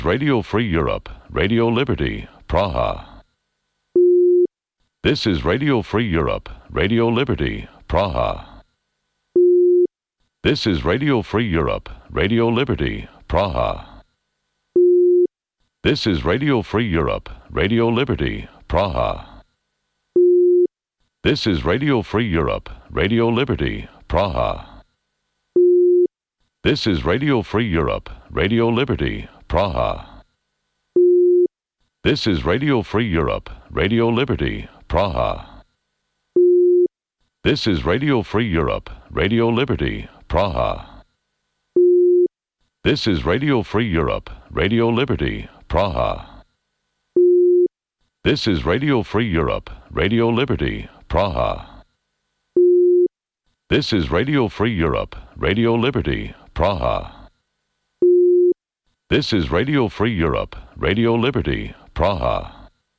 Radio Free Europe, Radio Liberty, Praha. This is Radio Free Europe, Radio Liberty, Praha. This is Radio Free Europe, Radio Liberty, Praha. This is Radio Free Europe, Radio Liberty, Praha. This is Radio Free Europe, Radio Liberty, Praha. This is Radio Free Europe, Radio Liberty, Praha. This is Radio Free Europe, Radio Liberty, Praha. This is Radio Free Europe, Radio Liberty, Praha. This is Radio Free Europe, Radio Liberty, Praha. This is Radio Free Europe, Radio Liberty, Praha. This is Radio Free Europe, Radio Liberty, Praha. This is Radio Free Europe, Radio Liberty, Praha.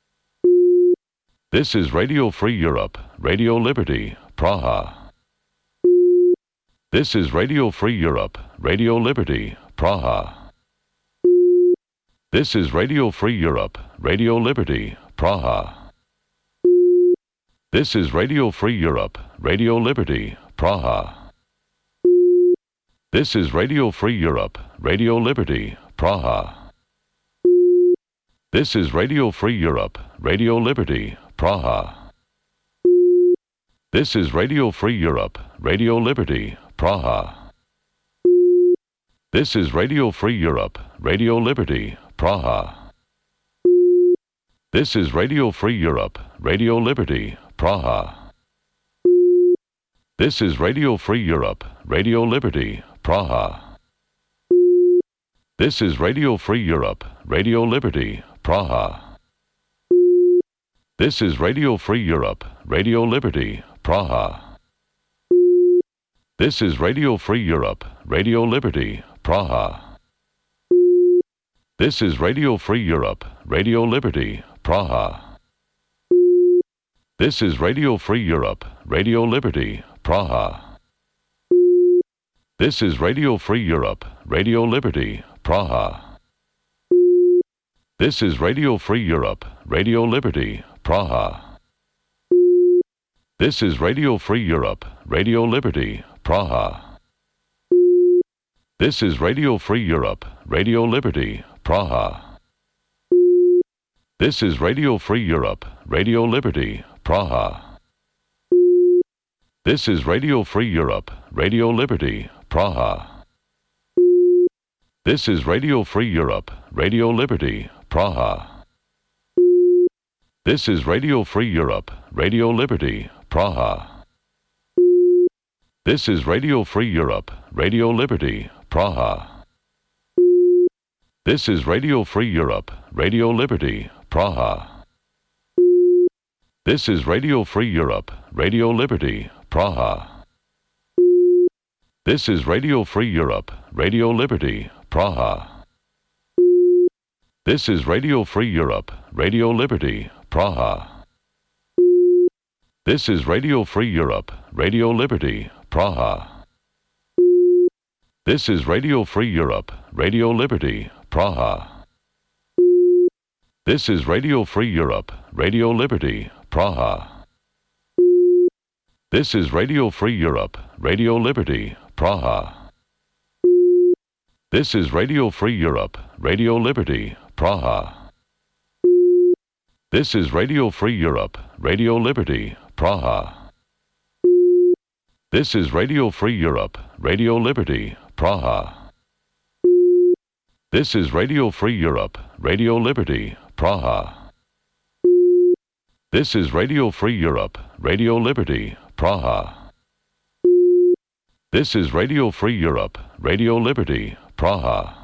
This is Radio Free Europe, Radio Liberty, Praha. This is Radio Free Europe, Radio Liberty, Praha. This is Radio Free Europe, Radio Liberty, Praha. This is Radio Free Europe, Radio Liberty, Praha. This is Radio Free Europe, Radio Liberty, Praha. This is Radio Free Europe, Radio Liberty, Praha. This is Radio Free Europe, Radio Liberty, Praha. This is Radio Free Europe, Radio Liberty, Praha. This is Radio Free Europe, Radio Liberty, Praha. This is Radio Free Europe, Radio Liberty, Praha. This is Radio Free Europe, Radio Liberty, Praha. This is Radio Free Europe, Radio Liberty, Praha. This is Radio Free Europe, Radio Liberty, Praha. This is Radio Free Europe, Radio Liberty, Praha. This is Radio Free Europe, Radio Liberty, Praha. This is Radio Free Europe, Radio Liberty, Praha. This is Radio Free Europe, Radio Liberty, Praha. This is Radio Free Europe, Radio Liberty, Praha. This is Radio Free Europe, Radio Liberty, Praha. This is Radio Free Europe, Radio Liberty, Praha. This is Radio Free Europe, Radio Liberty, Praha. This is Radio Free Europe, Radio Liberty, Praha. This is Radio Free Europe, Radio Liberty, Praha. This is Radio Free Europe, Radio Liberty, Praha. This is Radio Free Europe, Radio Liberty, Praha. This is Radio Free Europe, Radio Liberty, Praha. This is Radio Free Europe, Radio Liberty, Praha. This is Radio Free Europe, Radio Liberty, Praha. This is Radio Free Europe, Radio Liberty, Praha. This is Radio Free Europe, Radio Liberty, Praha. This is Radio Free Europe, Radio Liberty, Praha. This is Radio Free Europe, Radio Liberty, Praha. This is Radio Free Europe, Radio Liberty, Praha. This is Radio Free Europe, Radio Liberty, Praha. This is Radio Free Europe, Radio Liberty, Praha. This is Radio Free Europe, Radio Liberty, Praha. This is Radio Free Europe, Radio Liberty, Praha. This is Radio Free Europe, Radio Liberty, Praha.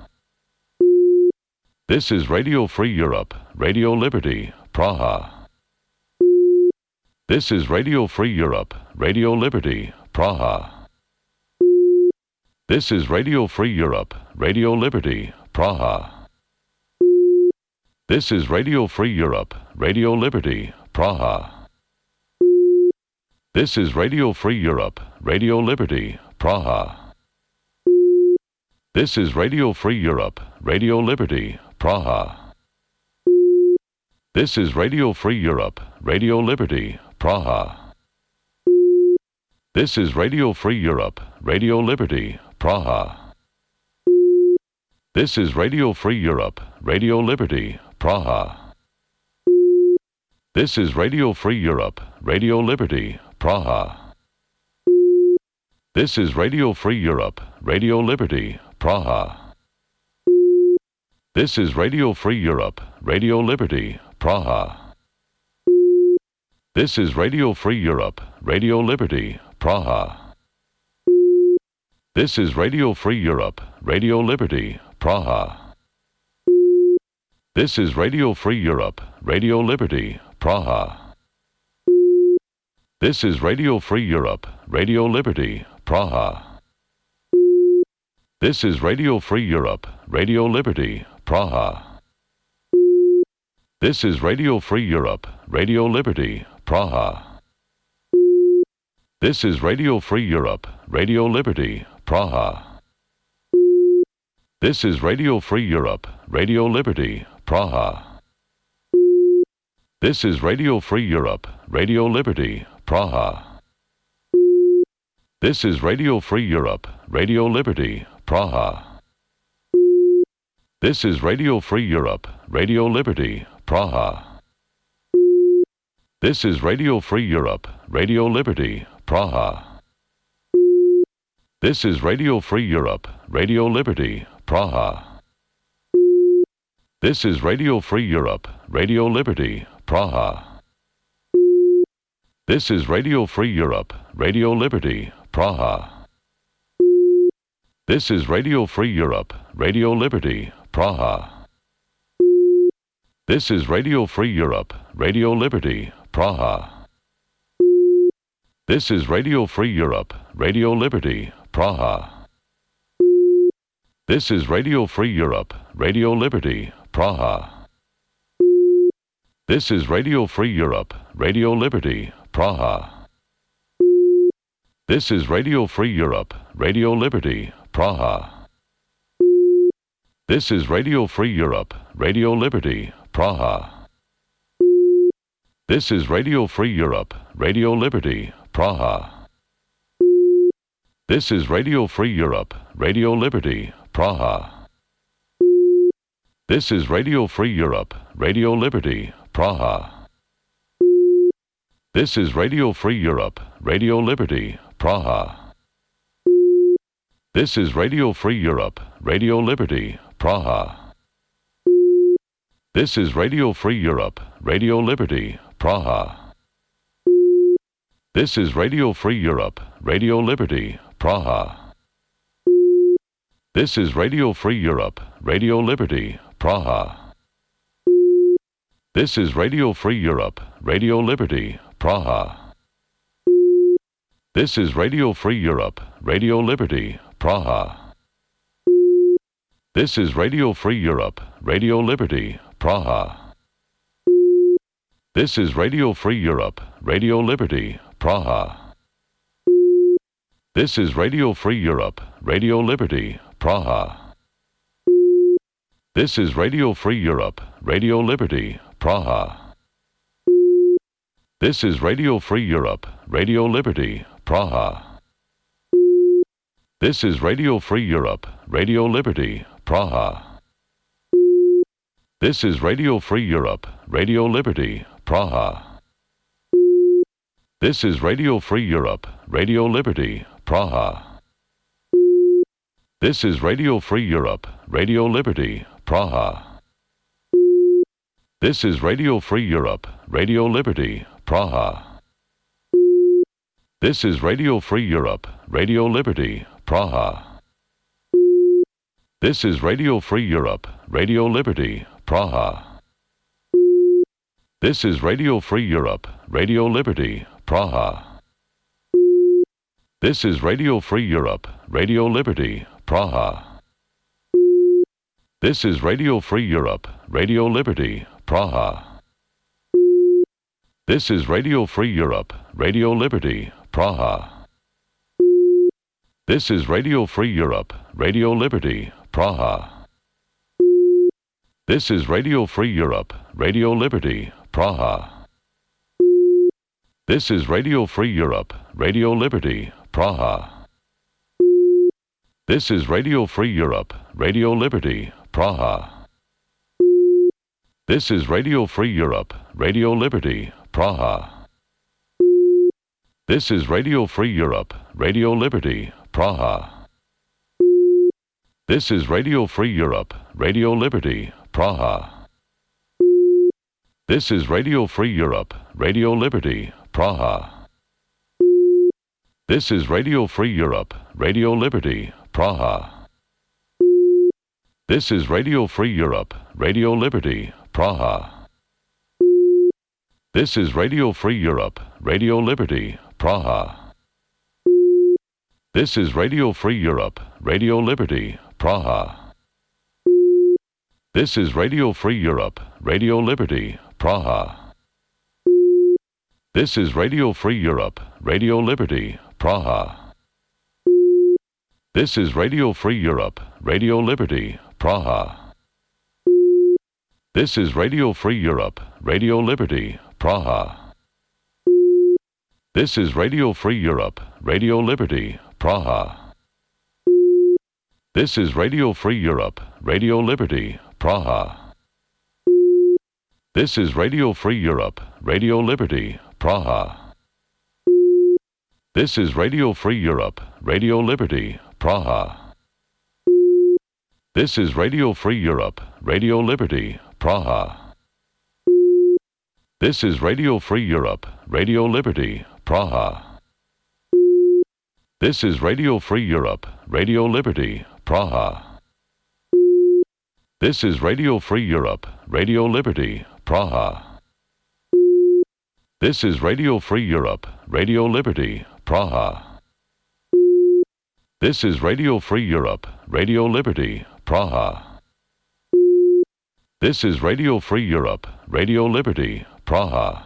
This is Radio Free Europe, Radio Liberty, Praha. This is Radio Free Europe, Radio Liberty, Praha. This is Radio Free Europe, Radio Liberty, Praha. This is Radio Free Europe, Radio Liberty, Praha. This is Radio Free Europe, Radio Liberty, Praha. This is Radio Free Europe, Radio Liberty, Praha. This is Radio Free Europe, Radio Liberty, Praha. This is Radio Free Europe, Radio Liberty, Praha. This is Radio Free Europe, Radio Liberty, Praha. This is Radio Free Europe, Radio Liberty, Praha. This is Radio Free Europe, Radio Liberty, Praha. This is Radio Free Europe, Radio Liberty, Praha. This is Radio Free Europe, Radio Liberty, Praha. This is Radio Free Europe, Radio Liberty, Praha. This is Radio Free Europe, Radio Liberty, Praha. This is Radio Free Europe, Radio Liberty, Praha. This is Radio Free Europe, Radio Liberty, Praha. This is Radio Free Europe, Radio Liberty, Praha. This is Radio Free Europe, Radio Liberty, Praha. This is Radio Free Europe, Radio Liberty, Praha. This is Radio Free Europe, Radio Liberty, Praha. This is Radio Free Europe, Radio Liberty, Praha. This is Radio Free Europe, Radio Liberty, Praha. This is Radio Free Europe, Radio Liberty, Praha. This is Radio Free Europe, Radio Liberty, Praha. This is Radio Free Europe, Radio Liberty, Praha. This is Radio Free Europe, Radio Liberty, Praha. This is Radio Free Europe, Radio Liberty, Praha. This is Radio Free Europe, Radio Liberty, Praha. This is Radio Free Europe, Radio Liberty, Praha. This is Radio Free Europe, Radio Liberty, Praha. This is Radio Free Europe, Radio Liberty, Praha. This is Radio Free Europe, Radio Liberty, Praha. This is Radio Free Europe, Radio Liberty, Praha. This is Radio Free Europe, Radio Liberty, Praha. This is Radio Free Europe, Radio Liberty, Praha. This is Radio Free Europe, Radio Liberty, Praha. This is Radio Free Europe, Radio Liberty, Praha. This is Radio Free Europe, Radio Liberty, Praha. This is Radio Free Europe, Radio Liberty, Praha. This is Radio Free Europe, Radio Liberty, Praha. This is Radio Free Europe, Radio Liberty, Praha. This is Radio Free Europe, Radio Liberty, Praha. This is Radio Free Europe, Radio Liberty, Praha. This is Radio Free Europe, Radio Liberty, Praha. This is Radio Free Europe, Radio Liberty, Praha. This is Radio Free Europe, Radio Liberty, Praha. This is Radio Free Europe, Radio Liberty, Praha. This is Radio Free Europe, Radio Liberty, Praha. This is Radio Free Europe, Radio Liberty, Praha. This is Radio Free Europe, Radio Liberty, Praha. This is Radio Free Europe, Radio Liberty, Praha. This is Radio Free Europe, Radio Liberty, Praha. This is Radio Free Europe, Radio Liberty, Praha. This is Radio Free Europe, Radio Liberty, Praha. This is Radio Free Europe, Radio Liberty, Praha. This is Radio Free Europe, Radio Liberty, Praha. This is Radio Free Europe, Radio Liberty, Praha. This is Radio Free Europe, Radio Liberty, Praha. This is Radio Free Europe, Radio Liberty, Praha. This is Radio Free Europe, Radio Liberty, Praha. This is Radio Free Europe, Radio Liberty, Praha. This is Radio Free Europe, Radio Liberty, Praha. This is Radio Free Europe, Radio Liberty, Praha. This is Radio Free Europe, Radio Liberty, Praha. This is Radio Free Europe, Radio Liberty, Praha. This is Radio Free Europe, Radio Liberty, Praha. This is Radio Free Europe, Radio Liberty, Praha. This is Radio Free Europe, Radio Liberty, Praha. This is Radio Free Europe, Radio Liberty, Praha. This is Radio Free Europe, Radio Liberty, Praha. This is Radio Free Europe, Radio Liberty, Praha. This is Radio Free Europe, Radio Liberty, Praha. This is Radio Free Europe, Radio Liberty, Praha. This is Radio Free Europe, Radio Liberty, Praha. This is Radio Free Europe, Radio Liberty, Praha. This is Radio Free Europe, Radio Liberty, Praha. This is Radio Free Europe, Radio Liberty, Praha. This is Radio Free Europe, Radio Liberty, Praha. This is Radio Free Europe, Radio Liberty, Praha. This is Radio Free Europe, Radio Liberty, Praha. This is Radio Free Europe, Radio Liberty, Praha. This is Radio Free Europe, Radio Liberty, Praha. This is Radio Free Europe, Radio Liberty, Praha. This is Radio Free Europe, Radio Liberty, Praha. This is Radio Free Europe, Radio Liberty, Praha. This is Radio Free Europe, Radio Liberty, Praha.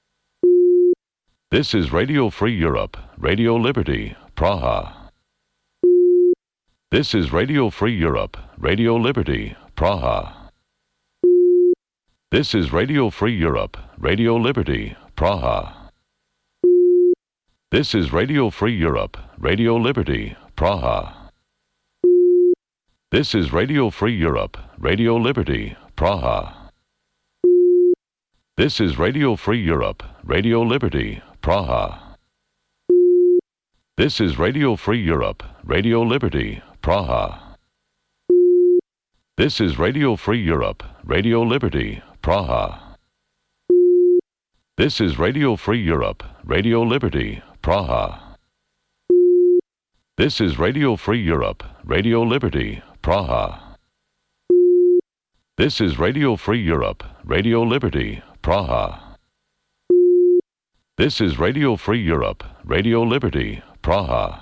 This is Radio Free Europe, Radio Liberty, Praha. This is Radio Free Europe, Radio Liberty, Praha. This is Radio Free Europe, Radio Liberty, Praha. This is Radio Free Europe, Radio Liberty, Praha. This is Radio Free Europe, Radio Liberty, Praha. This is Radio Free Europe, Radio Liberty, Praha. This is Radio Free Europe, Radio Liberty, Praha. This is Radio Free Europe, Radio Liberty, Praha. This is Radio Free Europe, Radio Liberty, Praha. This is Radio Free Europe, Radio Liberty, Praha. This is Radio Free Europe, Radio Liberty, Praha. This is Radio Free Europe, Radio Liberty, Praha.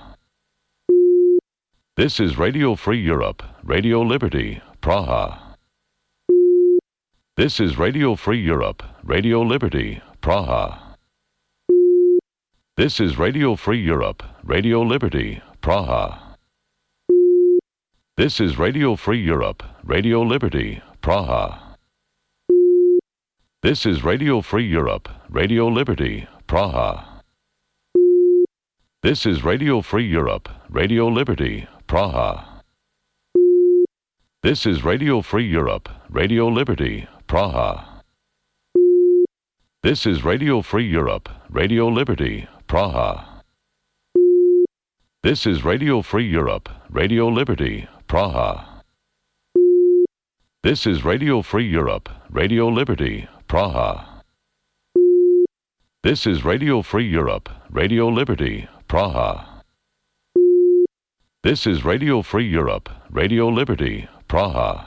This is Radio Free Europe, Radio Liberty, Praha. This is Radio Free Europe, Radio Liberty, Praha. This is Radio Free Europe, Radio Liberty, Praha. This is Radio Free Europe, Radio Liberty, Praha. This is Radio Free Europe, Radio Liberty, Praha. This is Radio Free Europe, Radio Liberty, Praha. This is Radio Free Europe, Radio Liberty, Praha. This is Radio Free Europe, Radio Liberty, Praha. This is Radio Free Europe, Radio Liberty, Praha. This is Radio Free Europe, Radio Liberty, Praha. This is Radio Free Europe, Radio Liberty, Praha. This is Radio Free Europe, Radio Liberty, Praha.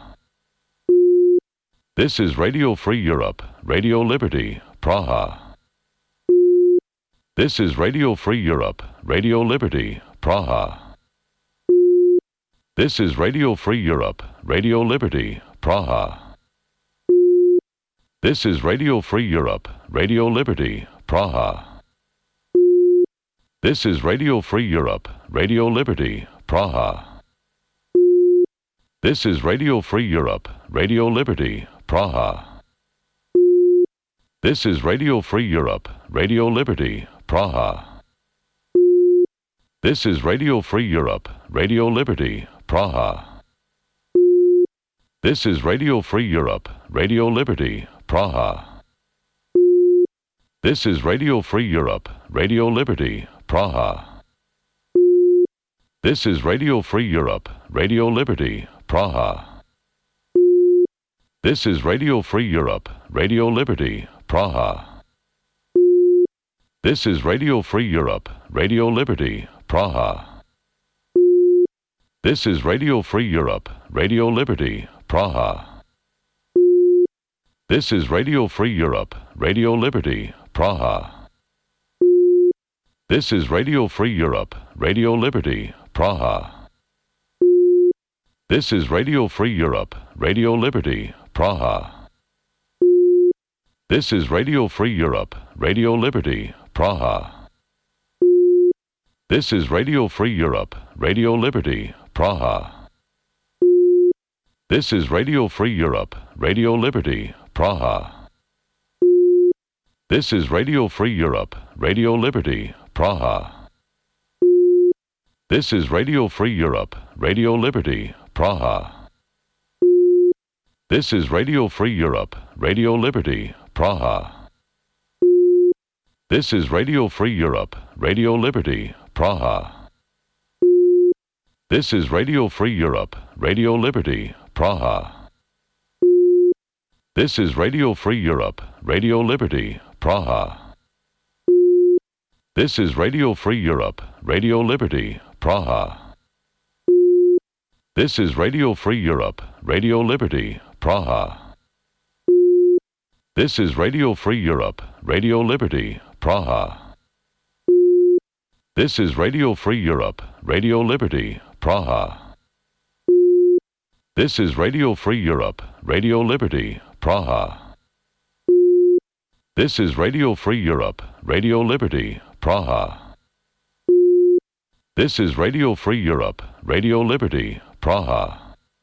This is Radio Free Europe, Radio Liberty, Praha. This is Radio Free Europe, Radio Liberty, Praha. This is Radio Free Europe, Radio Liberty, Praha. This is Radio Free Europe, Radio Liberty, Praha. This is Radio Free Europe, Radio Liberty, Praha. This is Radio Free Europe, Radio Liberty, Praha. This is Radio Free Europe, Radio Liberty, Praha. This is Radio Free Europe, Radio Liberty, Praha. This is Radio Free Europe, Radio Liberty, Praha. This is Radio Free Europe, Radio Liberty, Praha. This is Radio Free Europe, Radio Liberty, Praha. This is Radio Free Europe, Radio Liberty, Praha. This is Radio Free Europe, Radio Liberty, Praha. This is Radio Free Europe, Radio Liberty, Praha. This is Radio Free Europe, Radio Liberty, Praha. This is Radio Free Europe, Radio Liberty, Praha. This is Radio Free Europe, Radio Liberty, Praha. This is Radio Free Europe, Radio Liberty, Praha. This is Radio Free Europe, Radio Liberty, Praha. This is Radio Free Europe, Radio Liberty, Praha. This is Radio Free Europe, Radio Liberty, Praha. This is Radio Free Europe, Radio Liberty, Praha. This is Radio Free Europe, Radio Liberty, Praha. This is Radio Free Europe, Radio Liberty, Praha. This is Radio Free Europe, Radio Liberty, Praha. This is Radio Free Europe, Radio Liberty, Praha. This is Radio Free Europe, Radio Liberty, Praha. This is Radio Free Europe, Radio Liberty, Praha. This is Radio Free Europe, Radio Liberty, Praha. This is Radio Free Europe, Radio Liberty, Praha. This is Radio Free Europe, Radio Liberty, Praha. This is Radio Free Europe, Radio Liberty, Praha. This is Radio Free Europe, Radio Liberty, Praha.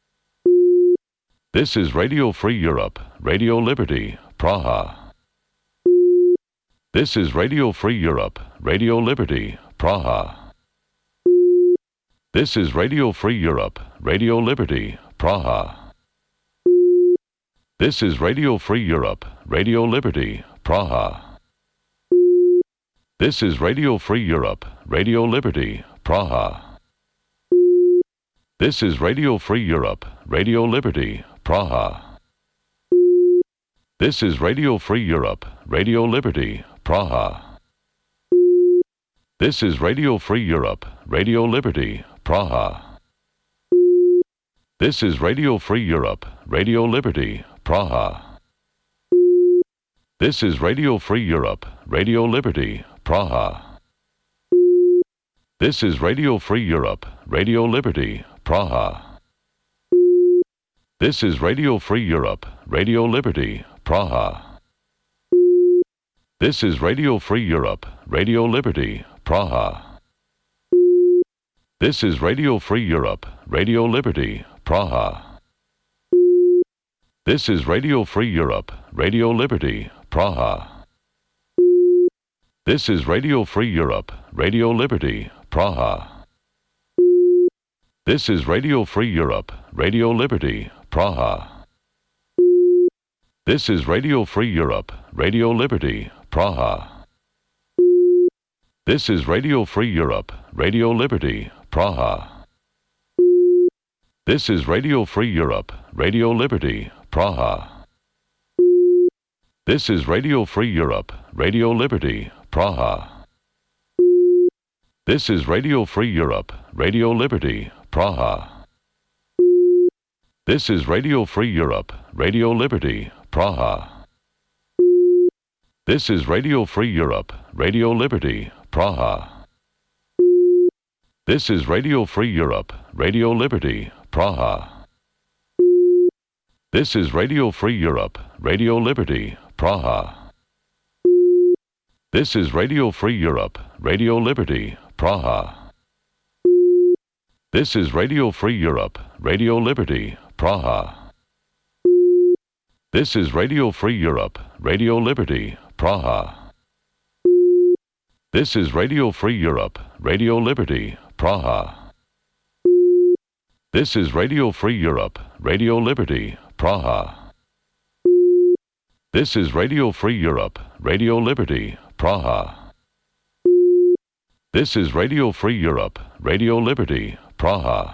This is Radio Free Europe, Radio Liberty, Praha. This is Radio Free Europe, Radio Liberty, Praha. This is Radio Free Europe, Radio Liberty, Praha. This is Radio Free Europe, Radio Liberty, Praha. This is Radio Free Europe, Radio Liberty, Praha. This is Radio Free Europe, Radio Liberty, Praha. This is Radio Free Europe, Radio Liberty, Praha. This is Radio Free Europe, Radio Liberty, Praha. This is Radio Free Europe, Radio Liberty, Praha. This is Radio Free Europe, Radio Liberty, Praha. This is Radio Free Europe, Radio Liberty, Praha. This is Radio Free Europe, Radio Liberty, Praha. This is Radio Free Europe, Radio Liberty, Praha. This is Radio Free Europe, Radio Liberty, Praha. This is Radio Free Europe, Radio Liberty, Praha. This is Radio Free Europe, Radio Liberty, Praha. This is Radio Free Europe, Radio Liberty, Praha. This is Radio Free Europe, Radio Liberty, Praha. This is Radio Free Europe, Radio Liberty, Praha. This is Radio Free Europe, Radio Liberty, Praha. This is Radio Free Europe, Radio Liberty, Praha. This is Radio Free Europe, Radio Liberty, Praha. This is Radio Free Europe, Radio Liberty, Praha. This is Radio Free Europe, Radio Liberty, Praha. This is Radio Free Europe, Radio Liberty, Praha. This is Radio Free Europe, Radio Liberty, Praha. This is Radio Free Europe, Radio Liberty, Praha. This is Radio Free Europe, Radio Liberty, Praha. This is Radio Free Europe, Radio Liberty, Praha. This is Radio Free Europe, Radio Liberty, Praha. This is Radio Free Europe, Radio Liberty, Praha. This is Radio Free Europe, Radio Liberty, Praha. This is Radio Free Europe, Radio Liberty, Praha.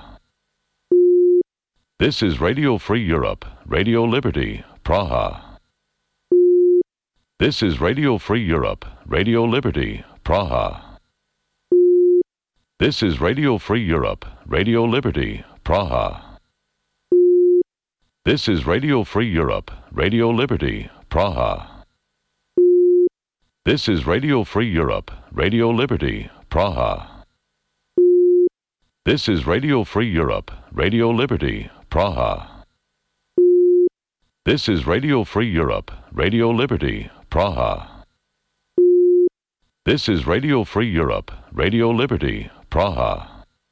This is Radio Free Europe, Radio Liberty, Praha. This is Radio Free Europe, Radio Liberty, Praha. This is Radio Free Europe, Radio Liberty, Praha. This is Radio Free Europe, Radio Liberty, Praha. This is Radio Free Europe, Radio Liberty, Praha. This is Radio Free Europe, Radio Liberty, Praha. This is Radio Free Europe, Radio Liberty, Praha. This is Radio Free Europe, Radio Liberty, Praha.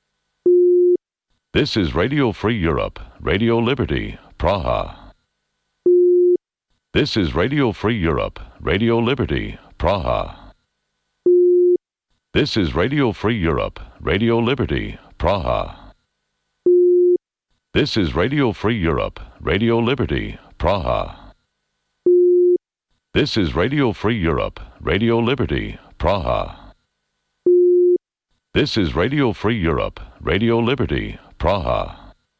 This is Radio Free Europe, Radio Liberty, Praha. This is Radio Free Europe, Radio Liberty, Praha. This is Radio Free Europe, Radio Liberty, Praha. This is Radio Free Europe, Radio Liberty, Praha. This is Radio Free Europe, Radio Liberty, Praha. This is Radio Free Europe, Radio Liberty, Praha.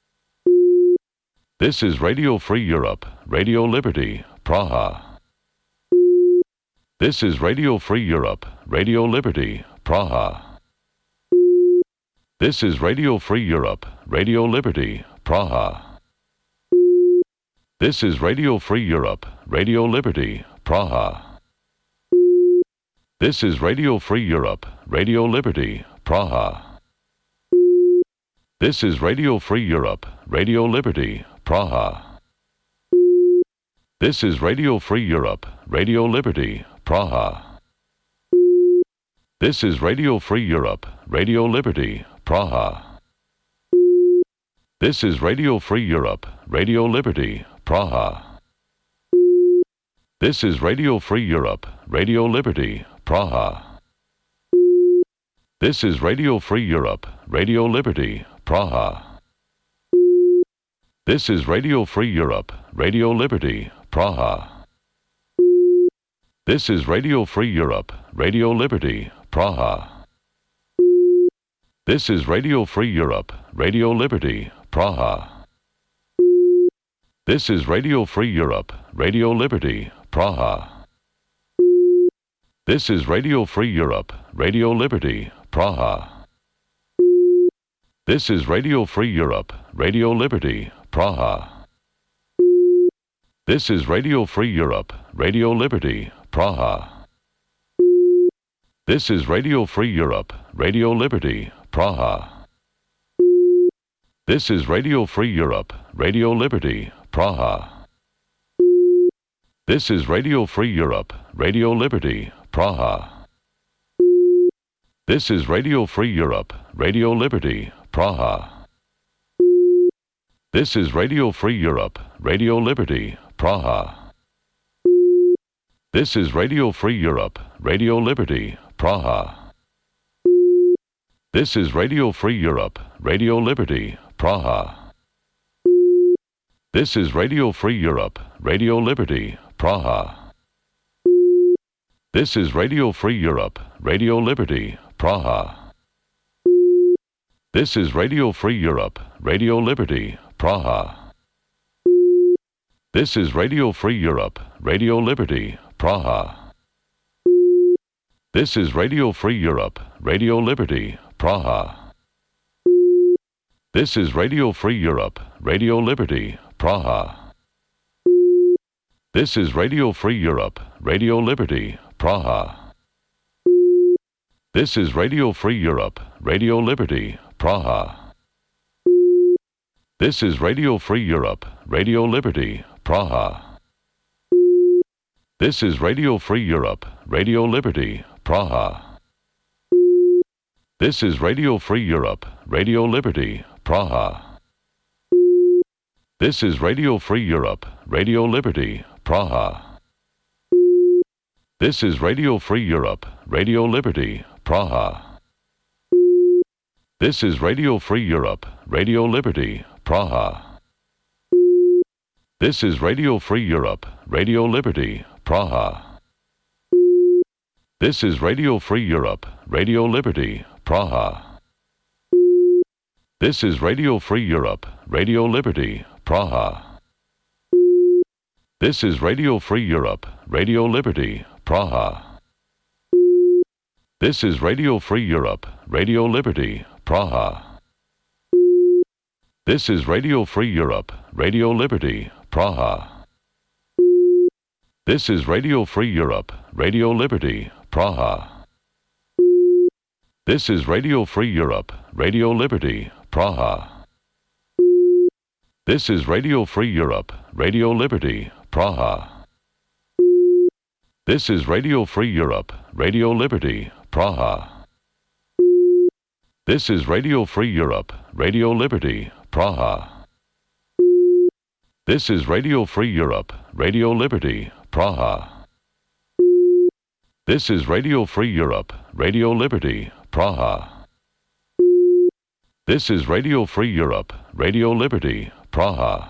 This is Radio Free Europe, Radio Liberty, Praha. This is Radio Free Europe, Radio Liberty, Praha. This is Radio Free Europe, Radio Liberty, Praha. This is Radio Free Europe, Radio Liberty, Praha. This is Radio Free Europe, Radio Liberty, Praha. This is Radio Free Europe, Radio Liberty, Praha. This is Radio Free Europe, Radio Liberty, Praha. This is Radio Free Europe, Radio Liberty, Praha. This is Radio Free Europe, Radio Liberty, Praha. This is Radio Free Europe, Radio Liberty, Praha. This is Radio Free Europe, Radio Liberty, Praha. This is Radio Free Europe, Radio Liberty, Praha. This is Radio Free Europe, Radio Liberty, Praha. This is Radio Free Europe, Radio Liberty, Praha. This is Radio Free Europe, Radio Liberty, Praha. This is Radio Free Europe, Radio Liberty, Praha. This is Radio Free Europe, Radio Liberty, Praha. This is Radio Free Europe, Radio Liberty, Praha. This is Radio Free Europe, Radio Liberty, Praha. This is Radio Free Europe, Radio Liberty, Praha. This is Radio Free Europe, Radio Liberty, Praha. This is Radio Free Europe, Radio Liberty, Praha. This is Radio Free Europe, Radio Liberty, Praha. This is Radio Free Europe, Radio Liberty, Praha. This is Radio Free Europe, Radio Liberty, Praha. This is Radio Free Europe, Radio Liberty, Praha. This is Radio Free Europe, Radio Liberty, Praha. This is Radio Free Europe, Radio Liberty, Praha. This is Radio Free Europe, Radio Liberty, Praha. This is Radio Free Europe, Radio Liberty, Praha. This is Radio Free Europe, Radio Liberty, Praha. This is Radio Free Europe, Radio Liberty, Praha. This is Radio Free Europe, Radio Liberty, Praha. This is Radio Free Europe, Radio Liberty, Praha. This is Radio Free Europe, Radio Liberty, Praha. This is Radio Free Europe, Radio Liberty, Praha. This is Radio Free Europe, Radio Liberty, Praha. This is Radio Free Europe, Radio Liberty, Praha. This is Radio Free Europe, Radio Liberty, Praha. This is Radio Free Europe, Radio Liberty, Praha. This is Radio Free Europe, Radio Liberty, Praha. This is Radio Free Europe, Radio Liberty, Praha. This is Radio Free Europe, Radio Liberty, Praha. This is Radio Free Europe, Radio Liberty, Praha. This is Radio Free Europe, Radio Liberty, Praha. This is Radio Free Europe, Radio Liberty, Praha. This is Radio Free Europe, Radio Liberty, Praha. This is Radio Free Europe, Radio Liberty, Praha. This is Radio Free Europe, Radio Liberty, Praha. This is Radio Free Europe, Radio Liberty, Praha. This is Radio Free Europe, Radio Liberty, Praha. This is Radio Free Europe, Radio Liberty, Praha. This is Radio Free Europe, Radio Liberty, Praha.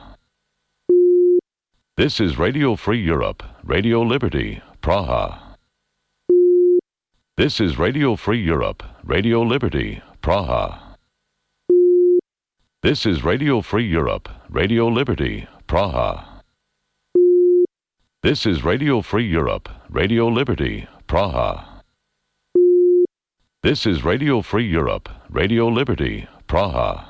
This is Radio Free Europe, Radio Liberty, Praha. This is Radio Free Europe, Radio Liberty, Praha. This is Radio Free Europe, Radio Liberty, Praha. This is Radio Free Europe, Radio Liberty, Praha. This is Radio Free Europe, Radio Liberty, Praha.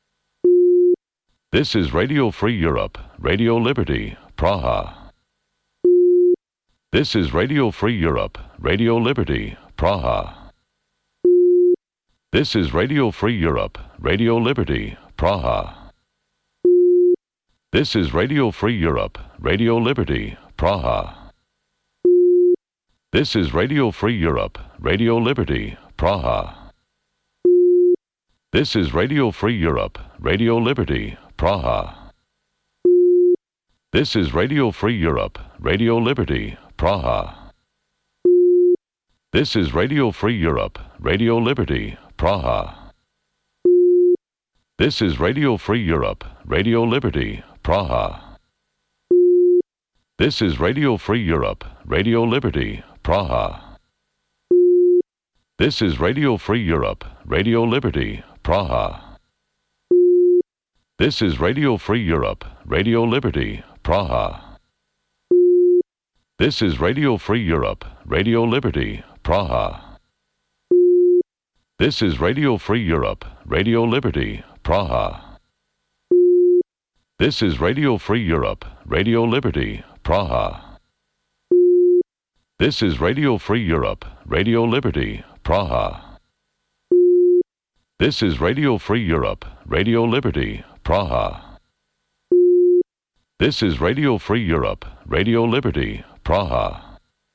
This is Radio Free Europe, Radio Liberty, Praha. This is Radio Free Europe, Radio Liberty, Praha. This is Radio Free Europe, Radio Liberty, Praha. This is Radio Free Europe, Radio Liberty, Praha. This is Radio Free Europe, Radio Liberty, Praha. This is Radio Free Europe, Radio Liberty, Praha. This is Radio Free Europe, Radio Liberty, Praha. This is Radio Free Europe, Radio Liberty, Praha. This is Radio Free Europe, Radio Liberty, Praha. This is Radio Free Europe, Radio Liberty, Praha. This is Radio Free Europe, Radio Liberty, Praha. This is Radio Free Europe, Radio Liberty, Praha. This is Radio Free Europe, Radio Liberty, Praha. This is Radio Free Europe, Radio Liberty, Praha. This is Radio Free Europe, Radio Liberty, Praha. This is Radio Free Europe, Radio Liberty, Praha. This is Radio Free Europe, Radio Liberty, Praha. This is Radio Free Europe, Radio Liberty, Praha.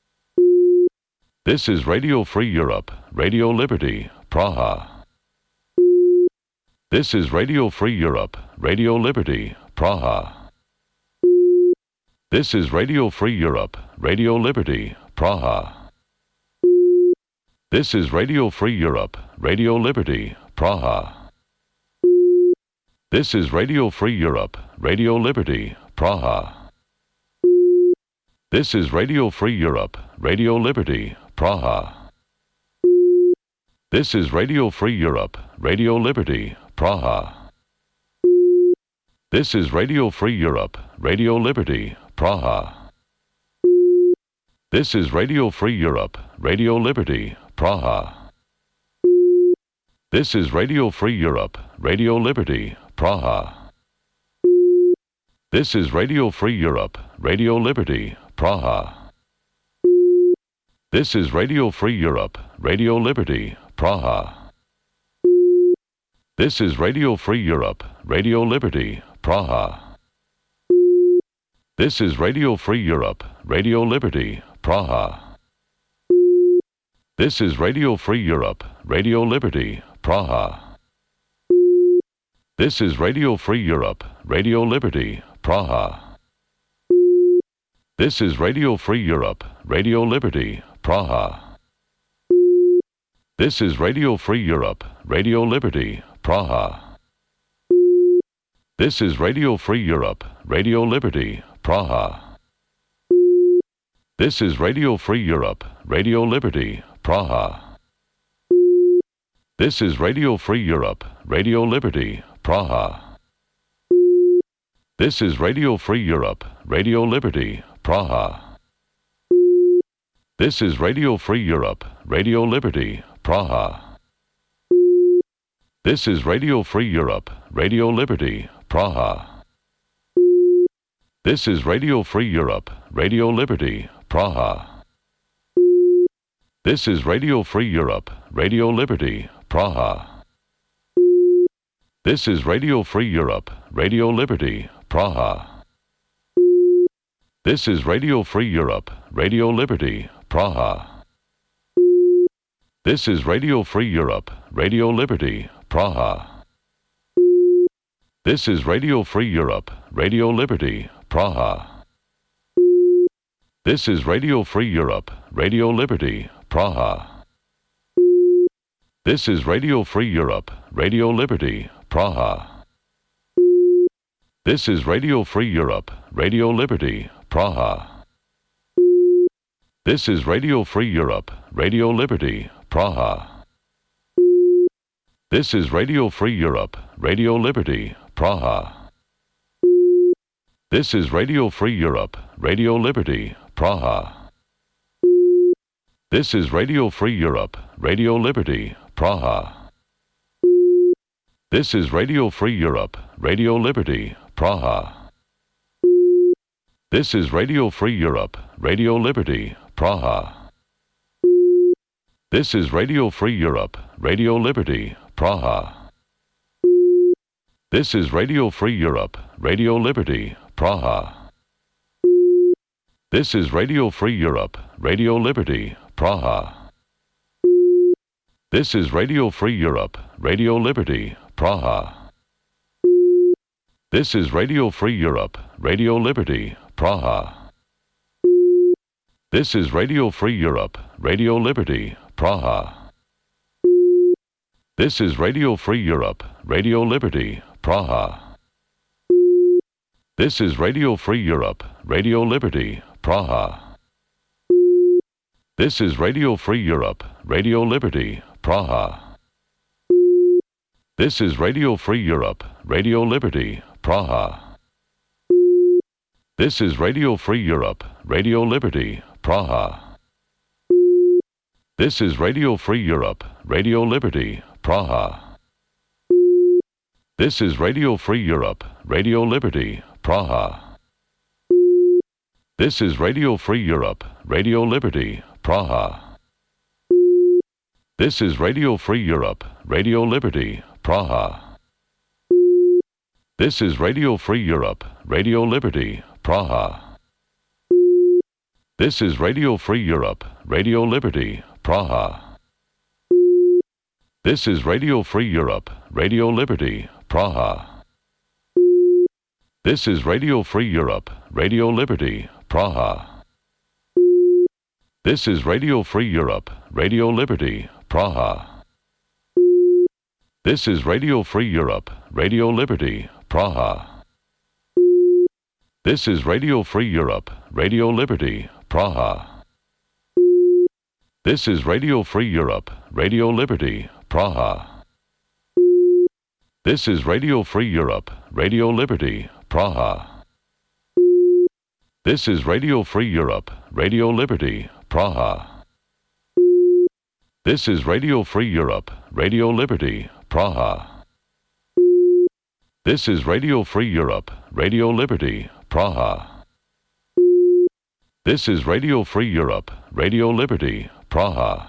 This is Radio Free Europe, Radio Liberty, Praha. This is Radio Free Europe, Radio Liberty, Praha. This is Radio Free Europe, Radio Liberty, Praha. This is Radio Free Europe, Radio Liberty, Praha. This is Radio Free Europe, Radio Liberty, Praha. This is Radio Free Europe, Radio Liberty, Praha. This is Radio Free Europe, Radio Liberty, Praha. This is Radio Free Europe, Radio Liberty, Praha. This is Radio Free Europe, Radio Liberty, Praha. This is Radio Free Europe, Radio Liberty, Praha. This is Radio Free Europe, Radio Liberty, Praha. This is Radio Free Europe, Radio Liberty, Praha. This is Radio Free Europe, Radio Liberty, Praha. This is Radio Free Europe, Radio Liberty, Praha. This is Radio Free Europe, Radio Liberty, Praha. This is Radio Free Europe, Radio Liberty, Praha. This is Radio Free Europe, Radio Liberty, Praha. This is Radio Free Europe, Radio Liberty, Praha. This is Radio Free Europe, Radio Liberty, Praha. This is Radio Free Europe, Radio Liberty, Praha. This is Radio Free Europe, Radio Liberty, Praha. This is Radio Free Europe, Radio Liberty, Praha. This is Radio Free Europe, Radio Liberty, Praha. This is Radio Free Europe, Radio Liberty, Praha. This is Radio Free Europe, Radio Liberty, Praha. This is Radio Free Europe, Radio Liberty, Praha. This is Radio Free Europe, Radio Liberty, Praha. This is Radio Free Europe, Radio Liberty, Praha. This is Radio Free Europe, Radio Liberty, Praha. This is Radio Free Europe, Radio Liberty, Praha. This is Radio Free Europe, Radio Liberty, Praha. This is Radio Free Europe, Radio Liberty, Praha. This is Radio Free Europe, Radio Liberty, Praha. This is Radio Free Europe, Radio Liberty, Praha. This is Radio Free Europe, Radio Liberty, Praha. This is Radio Free Europe, Radio Liberty, Praha. This is Radio Free Europe, Radio Liberty, Praha. This is Radio Free Europe, Radio Liberty, Praha. This is Radio Free Europe, Radio Liberty, Praha. This is Radio Free Europe, Radio Liberty, Praha. This is Radio Free Europe, Radio Liberty, Praha. This is Radio Free Europe, Radio Liberty, Praha. This is Radio Free Europe, Radio Liberty, Praha. This is Radio Free Europe, Radio Liberty, Praha. This is Radio Free Europe, Radio Liberty, Praha. This is Radio Free Europe, Radio Liberty, Praha. This is Radio Free Europe, Radio Liberty, Praha. This is Radio Free Europe, Radio Liberty, Praha. This is Radio Free Europe, Radio Liberty, Praha. This is Radio Free Europe, Radio Liberty, Praha. This is Radio Free Europe, Radio Liberty, Praha. This is Radio Free Europe, Radio Liberty, Praha. This is Radio Free Europe, Radio Liberty, Praha. This is Radio Free Europe, Radio Liberty, Praha. This is Radio Free Europe, Radio Liberty, Praha. This is Radio Free Europe, Radio Liberty, Praha. This is Radio Free Europe, Radio Liberty, Praha. This is Radio Free Europe, Radio Liberty, Praha. This is Radio Free Europe, Radio Liberty, Praha. This is Radio Free Europe, Radio Liberty, Praha. This is Radio Free Europe, Radio Liberty, Praha. This is Radio Free Europe, Radio Liberty, Praha. This is Radio Free Europe, Radio Liberty, Praha. This is Radio Free Europe, Radio Liberty, Praha. This is Radio Free Europe, Radio Liberty, Praha. This is Radio Free Europe, Radio Liberty, Praha. This is Radio Free Europe, Radio Liberty, Praha.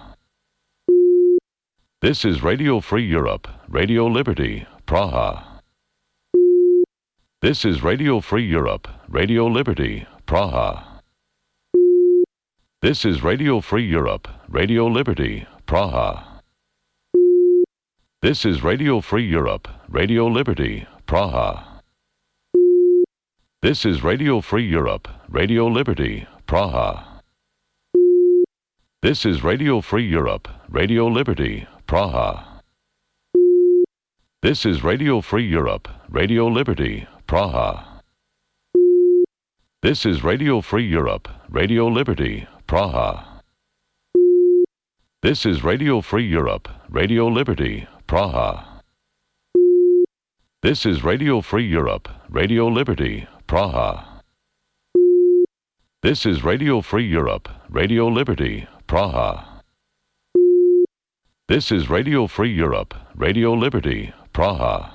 This is Radio Free Europe, Radio Liberty, Praha. This is Radio Free Europe, Radio Liberty, Praha. This is Radio Free Europe, Radio Liberty, Praha. This is Radio Free Europe, Radio Liberty, Praha. This is Radio Free Europe, Radio Liberty, Praha. This is Radio Free Europe, Radio Liberty, Praha. This is Radio Free Europe, Radio Liberty, Praha. This is Radio Free Europe, Radio Liberty, Praha. This is Radio Free Europe, Radio Liberty, Praha. This is Radio Free Europe, Radio Liberty, Praha. This is Radio Free Europe, Radio Liberty, Praha. This is Radio Free Europe, Radio Liberty, Praha.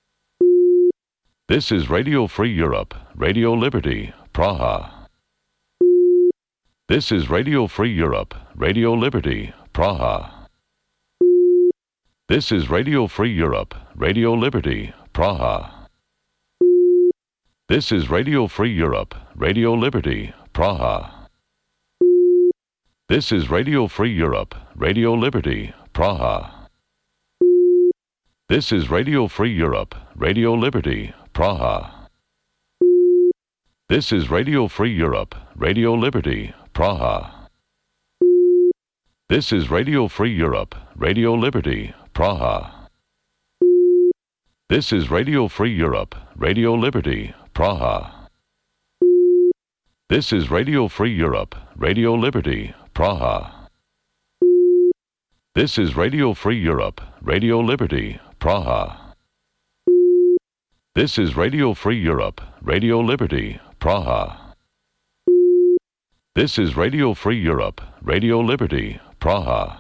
This is Radio Free Europe, Radio Liberty, Praha. This is Radio Free Europe, Radio Liberty, Praha. This is Radio Free Europe, Radio Liberty, Praha. This is Radio Free Europe, Radio Liberty, Praha. This is Radio Free Europe, Radio Liberty, Praha. This is Radio Free Europe, Radio Liberty, Praha. This is Radio Free Europe, Radio Liberty, Praha. This is Radio Free Europe, Radio Liberty, Praha. This is Radio Free Europe, Radio Liberty, Praha. This is Radio Free Europe, Radio Liberty, Praha. This is Radio Free Europe, Radio Liberty, Praha. This is Radio Free Europe, Radio Liberty, Praha. This is Radio Free Europe, Radio Liberty, Praha.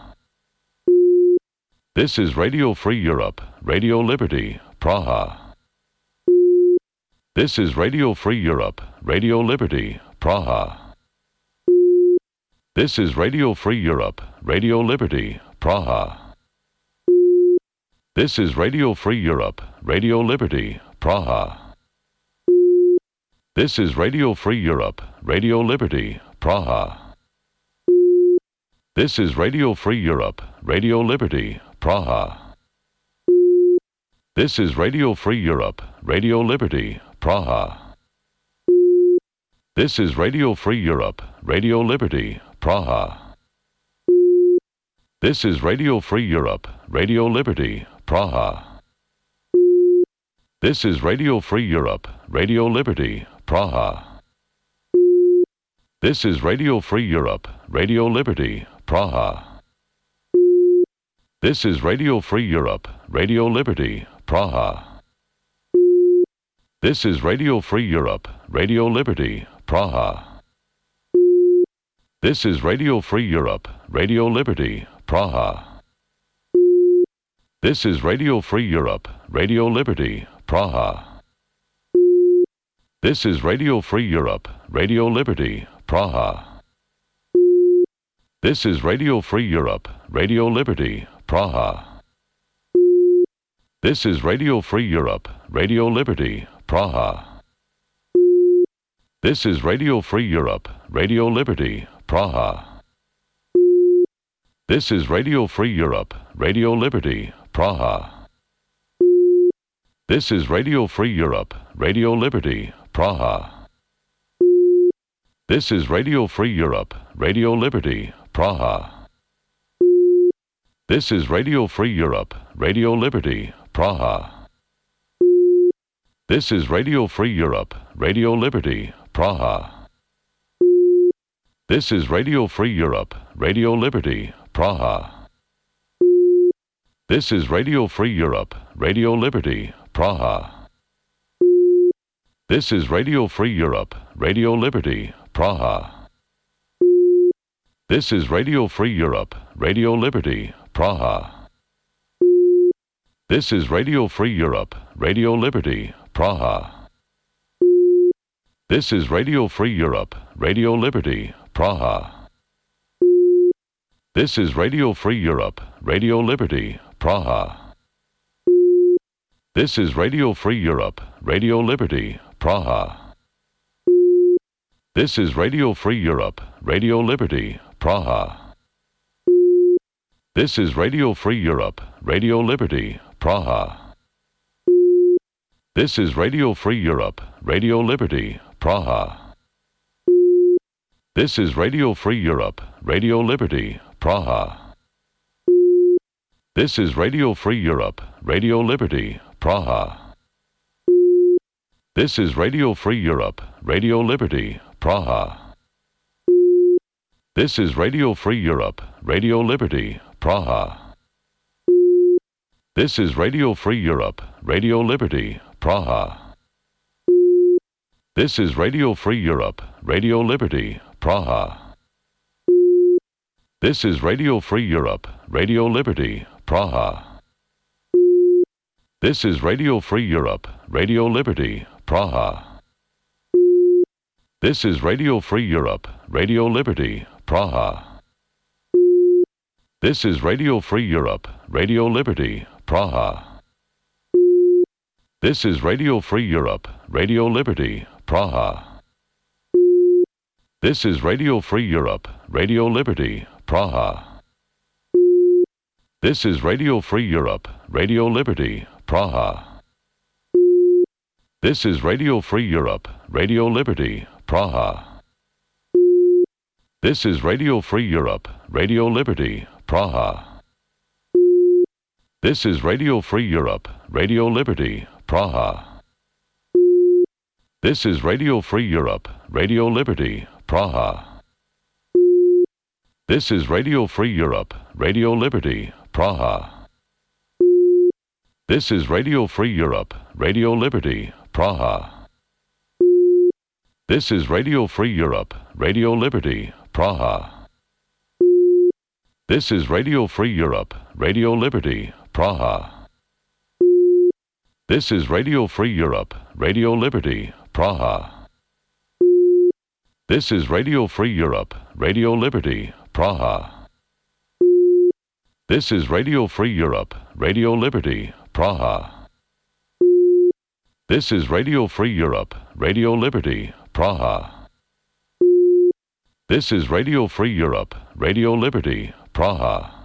This is Radio Free Europe, Radio Liberty, Praha. This is Radio Free Europe, Radio Liberty, Praha. This is Radio Free Europe, Radio Liberty, Praha. This is Radio Free Europe, Radio Liberty, Praha. This is Radio Free Europe, Radio Liberty, Praha. This is Radio Free Europe, Radio Liberty, Praha. This is Radio Free Europe, Radio Liberty, Praha. This is Radio Free Europe, Radio Liberty, Praha. This is Radio Free Europe, Radio Liberty, Praha. This is Radio Free Europe, Radio Liberty, Praha. This is Radio Free Europe, Radio Liberty, Praha. This is Radio Free Europe, Radio Liberty, Praha. This is Radio Free Europe, Radio Liberty, Praha. This is Radio Free Europe, Radio Liberty, Praha. This is Radio Free Europe, Radio Liberty, Praha. This is Radio Free Europe, Radio Liberty, Praha. This is Radio Free Europe, Radio Liberty, Praha. This is Radio Free Europe, Radio Liberty, Praha. This is Radio Free Europe, Radio Liberty, Praha. This is Radio Free Europe, Radio Liberty, Praha. This is Radio Free Europe, Radio Liberty, Praha. This is Radio Free Europe, Radio Liberty, Praha. This is Radio Free Europe, Radio Liberty, Praha. This is Radio Free Europe, Radio Liberty, Praha. This is Radio Free Europe, Radio Liberty, Praha. This is Radio Free Europe, Radio Liberty, Praha. This is Radio Free Europe, Radio Liberty, Praha. This is Radio Free Europe, Radio Liberty, Praha. This is Radio Free Europe, Radio Liberty, Praha. This is Radio Free Europe, Radio Liberty, Praha. This is Radio Free Europe, Radio Liberty, Praha. This is Radio Free Europe, Radio Liberty, Praha. This is Radio Free Europe, Radio Liberty, Praha. This is Radio Free Europe, Radio Liberty, Praha. This is Radio Free Europe, Radio Liberty, Praha. This is Radio Free Europe, Radio Liberty, Praha. This is Radio Free Europe, Radio Liberty, Praha. This is Radio Free Europe, Radio Liberty, Praha. This is Radio Free Europe, Radio Liberty, Praha. This is Radio Free Europe, Radio Liberty, Praha. This is Radio Free Europe, Radio Liberty, Praha. This is Radio Free Europe, Radio Liberty, Praha. This is Radio Free Europe, Radio Liberty, Praha. This is Radio Free Europe, Radio Liberty, Praha. This is Radio Free Europe, Radio Liberty, Praha. This is Radio Free Europe, Radio Liberty, Praha. This is Radio Free Europe, Radio Liberty, Praha. This is Radio Free Europe, Radio Liberty, Praha. This is Radio Free Europe, Radio Liberty, Praha. This is Radio Free Europe, Radio Liberty, Praha. This is Radio Free Europe, Radio Liberty, Praha. This is Radio Free Europe, Radio Liberty, Praha. This is Radio Free Europe, Radio Liberty, Praha. This is Radio Free Europe, Radio Liberty, Praha. This is Radio Free Europe, Radio Liberty, Praha. This is Radio Free Europe, Radio Liberty, Praha. This is Radio Free Europe, Radio Liberty, Praha. This is Radio Free Europe, Radio Liberty, Praha. This is Radio Free Europe, Radio Liberty, Praha. This is Radio Free Europe, Radio Liberty, Praha. This is Radio Free Europe, Radio Liberty, Praha.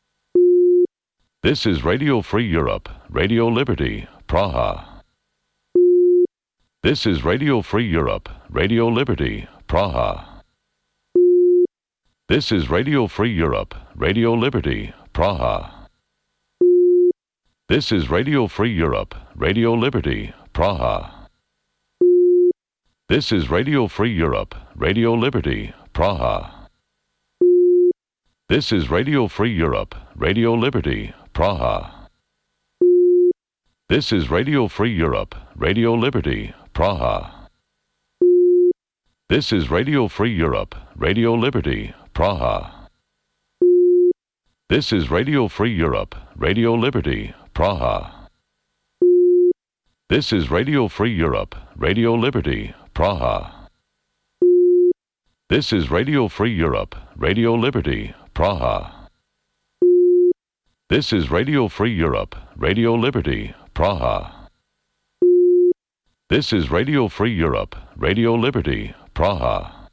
This is Radio Free Europe, Radio Liberty, Praha. This is Radio Free Europe, Radio Liberty, Praha. This is Radio Free Europe, Radio Liberty, Praha. This is Radio Free Europe, Radio Liberty, Praha. This is Radio Free Europe, Radio Liberty, Praha. This is Radio Free Europe, Radio Liberty, Praha. This is Radio Free Europe, Radio Liberty, Praha. This is Radio Free Europe, Radio Liberty, Praha. This is Radio Free Europe, Radio Liberty, Praha. This is Radio Free Europe, Radio Liberty, Praha. This is Radio Free Europe, Radio Liberty, Praha. This is Radio Free Europe, Radio Liberty, Praha. This is Radio Free Europe, Radio Liberty, Praha.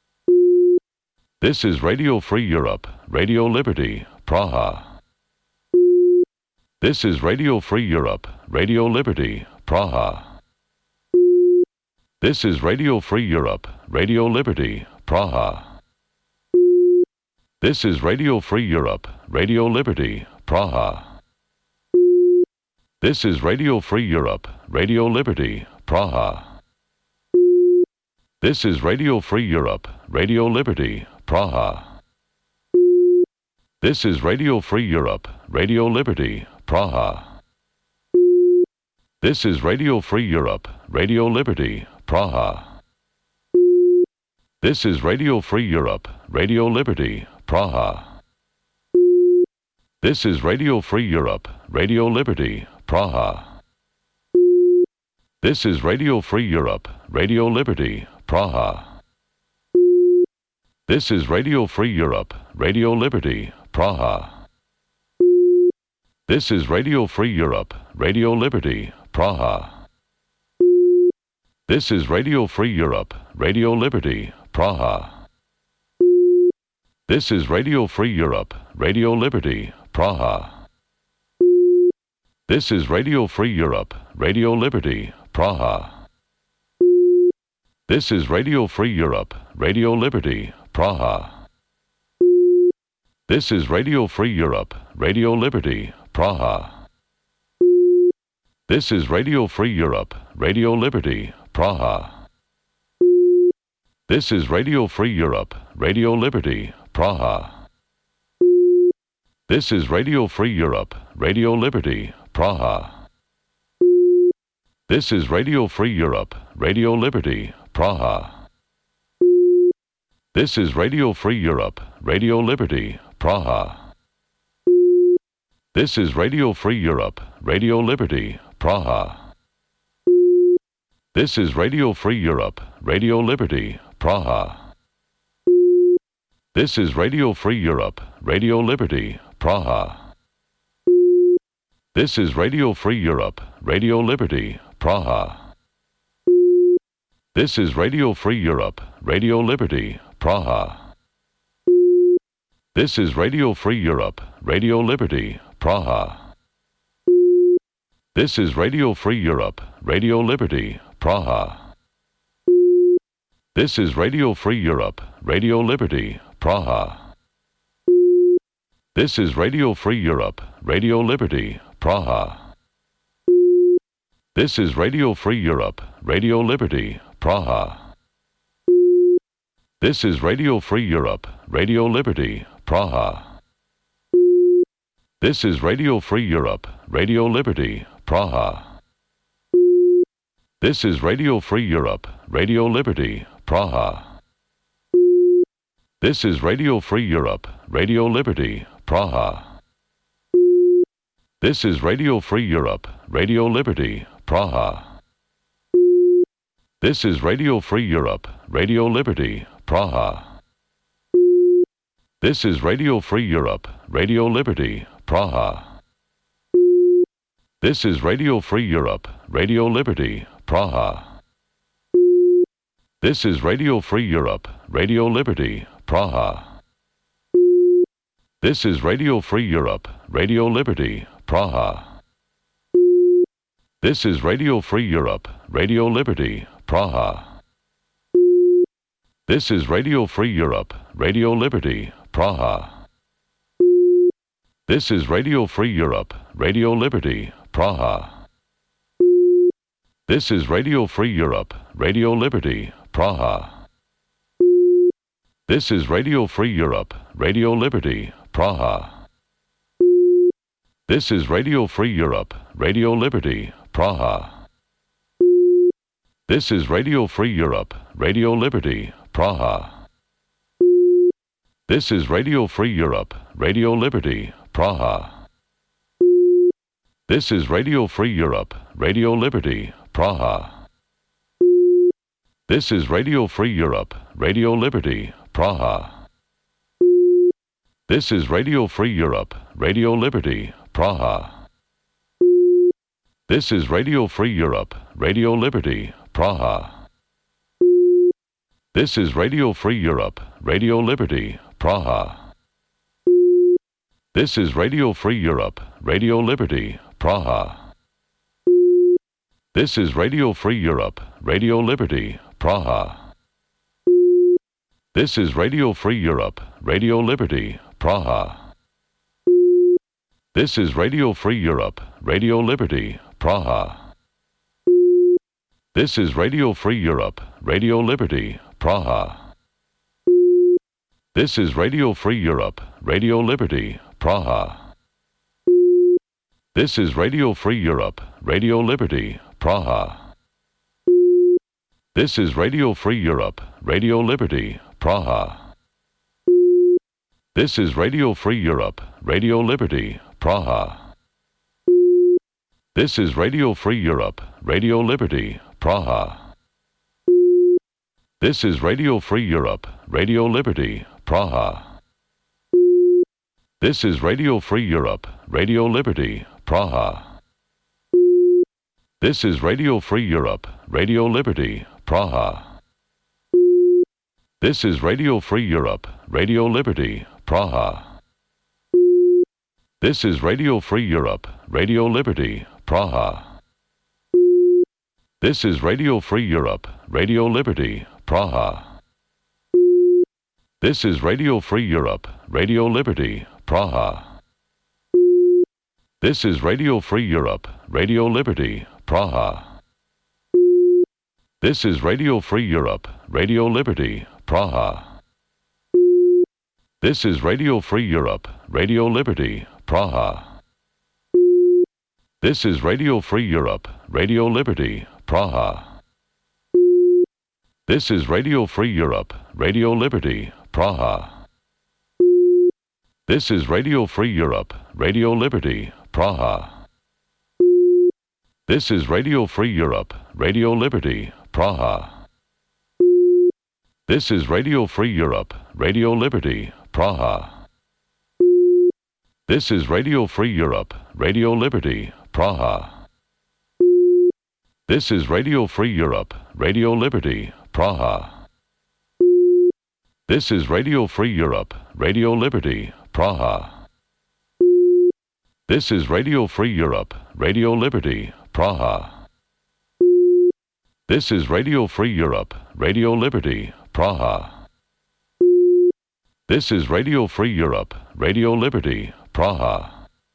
This is Radio Free Europe, Radio Liberty, Praha. This is Radio Free Europe, Radio Liberty, Praha. This is Radio Free Europe, Radio Liberty, Praha. This is Radio Free Europe, Radio Liberty, Praha. This is Radio Free Europe, Radio Liberty, Praha. This is Radio Free Europe, Radio Liberty, Praha. This is Radio Free Europe, Radio Liberty, Praha. This is Radio Free Europe, Radio Liberty, Praha. This is Radio Free Europe, Radio Liberty, Praha. This is Radio Free Europe, Radio Liberty, Praha. This is Radio Free Europe, Radio Liberty, Praha. This is Radio Free Europe, Radio Liberty, Praha. This is Radio Free Europe, Radio Liberty, Praha. This is Radio Free Europe, Radio Liberty, Praha. This is Radio Free Europe, Radio Liberty, Praha. This is Radio Free Europe, Radio Liberty, Praha. This is Radio Free Europe, Radio Liberty, Praha. This is Radio Free Europe, Radio Liberty, Praha. This is Radio Free Europe, Radio Liberty, Praha. This is Radio Free Europe, Radio Liberty, Praha. This is Radio Free Europe, Radio Liberty, Praha. This is Radio Free Europe, Radio Liberty, Praha. This is Radio Free Europe, Radio Liberty, Praha. This is Radio Free Europe, Radio Liberty, Praha. This is Radio Free Europe, Radio Liberty, Praha. This is Radio Free Europe, Radio Liberty, Praha. This is Radio Free Europe, Radio Liberty, Praha. This is Radio Free Europe, Radio Liberty, Praha. This is Radio Free Europe, Radio Liberty, Praha. This is Radio Free Europe, Radio Liberty, Praha. This is Radio Free Europe, Radio Liberty, Praha. This is Radio Free Europe, Radio Liberty, Praha. This is Radio Free Europe, Radio Liberty, Praha. This is Radio Free Europe, Radio Liberty, Praha. This is Radio Free Europe, Radio Liberty, Praha. This is Radio Free Europe, Radio Liberty, Praha. This is Radio Free Europe, Radio Liberty, Praha. This is Radio Free Europe, Radio Liberty, Praha. This is Radio Free Europe, Radio Liberty, Praha. This is Radio Free Europe, Radio Liberty, Praha. This is Radio Free Europe, Radio Liberty, Praha. This is Radio Free Europe, Radio Liberty, Praha. This is Radio Free Europe, Radio Liberty, Praha. This is Radio Free Europe, Radio Liberty, Praha. This is Radio Free Europe, Radio Liberty, Praha. This is Radio Free Europe, Radio Liberty, Praha. This is Radio Free Europe, Radio Liberty, Praha. This is Radio Free Europe, Radio Liberty, Praha. This is Radio Free Europe, Radio Liberty, Praha. This is Radio Free Europe, Radio Liberty, Praha. This is Radio Free Europe, Radio Liberty, Praha. This is Radio Free Europe, Radio Liberty, Praha. This is Radio Free Europe, Radio Liberty, Praha. This is Radio Free Europe, Radio Liberty, Praha. This is Radio Free Europe, Radio Liberty, Praha. This is Radio Free Europe, Radio Liberty, Praha. This is Radio Free Europe, Radio Liberty, Praha. This is Radio Free Europe, Radio Liberty, Praha. This is Radio Free Europe, Radio Liberty, Praha. This is Radio Free Europe, Radio Liberty, Praha. This is Radio Free Europe, Radio Liberty, Praha. This is Radio Free Europe, Radio Liberty, Praha. This is Radio Free Europe, Radio Liberty, Praha. This is Radio Free Europe, Radio Liberty, Praha. This is Radio Free Europe, Radio Liberty, Praha. This is Radio Free Europe, Radio Liberty, Praha. This is Radio Free Europe, Radio Liberty, Praha. This is Radio Free Europe, Radio Liberty, Praha. This is Radio Free Europe, Radio Liberty, Praha. This is Radio Free Europe, Radio Liberty, Praha. This is Radio Free Europe, Radio Liberty, Praha. This is Radio Free Europe, Radio Liberty, Praha. This is Radio Free Europe, Radio Liberty, Praha. This is Radio Free Europe, Radio Liberty, Praha. This is Radio Free Europe, Radio Liberty, Praha. This is Radio Free Europe, Radio Liberty, Praha. This is Radio Free Europe, Radio Liberty, Praha. This is Radio Free Europe, Radio Liberty, Praha. This is Radio Free Europe, Radio Liberty, Praha. This is Radio Free Europe, Radio Liberty, Praha. This is Radio Free Europe, Radio Liberty, Praha. This is Radio Free Europe, Radio Liberty, Praha. This is Radio Free Europe, Radio Liberty, Praha. This is Radio Free Europe, Radio Liberty, Praha. This is Radio Free Europe, Radio Liberty, Praha. This is Radio Free Europe, Radio Liberty, Praha. This is Radio Free Europe, Radio Liberty, Praha.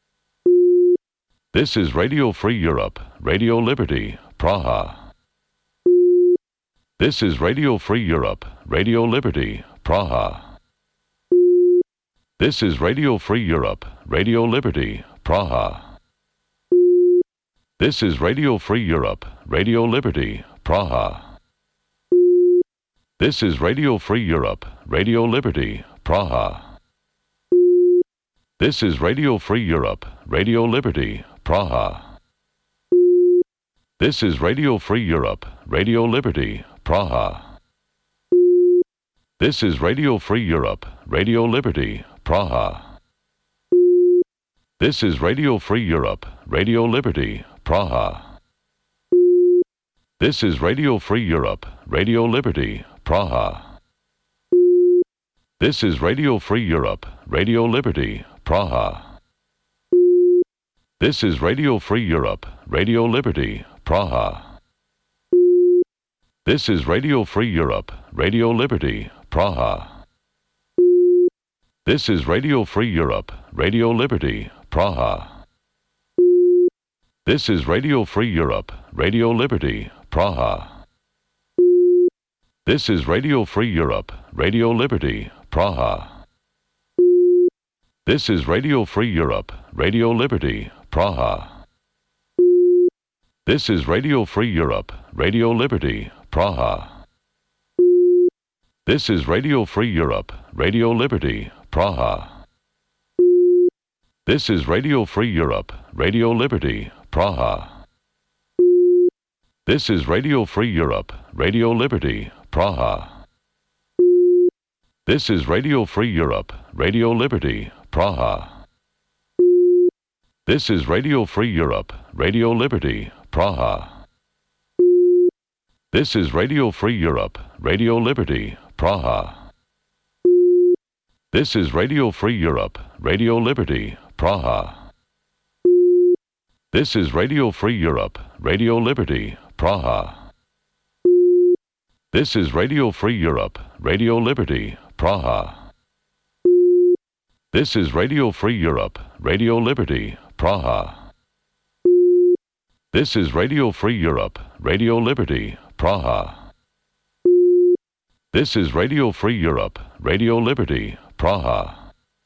This is Radio Free Europe, Radio Liberty, Praha. This is Radio Free Europe, Radio Liberty, Praha. This is Radio Free Europe, Radio Liberty, Praha. This is Radio Free Europe, Radio Liberty, Praha. This is Radio Free Europe, Radio Liberty, Praha. This is Radio Free Europe, Radio Liberty, Praha. This is Radio Free Europe, Radio Liberty, Praha. This is Radio Free Europe, Radio Liberty, Praha. This is Radio Free Europe, Radio Liberty, Praha. This is Radio Free Europe, Radio Liberty, Praha. This is Radio Free Europe, Radio Liberty, Praha. This is Radio Free Europe, Radio Liberty, Praha. This is Radio Free Europe, Radio Liberty, Praha. This is Radio Free Europe, Radio Liberty, Praha. This is Radio Free Europe, Radio Liberty, Praha. This is Radio Free Europe, Radio Liberty, Praha. This is Radio Free Europe, Radio Liberty, Praha. This is Radio Free Europe, Radio Liberty, Praha. This is Radio Free Europe, Radio Liberty, Praha. This is Radio Free Europe, Radio Liberty, Praha. This is Radio Free Europe, Radio Liberty, Praha. This is Radio Free Europe, Radio Liberty, Praha. This is Radio Free Europe, Radio Liberty, Praha. This is Radio Free Europe, Radio Liberty, Praha. This is Radio Free Europe, Radio Liberty, Praha. This is Radio Free Europe, Radio Liberty, Praha. This is Radio Free Europe, Radio Liberty, Praha. This is Radio Free Europe, Radio Liberty, Praha. This is Radio Free Europe, Radio Liberty, Praha. This is Radio Free Europe, Radio Liberty, Praha.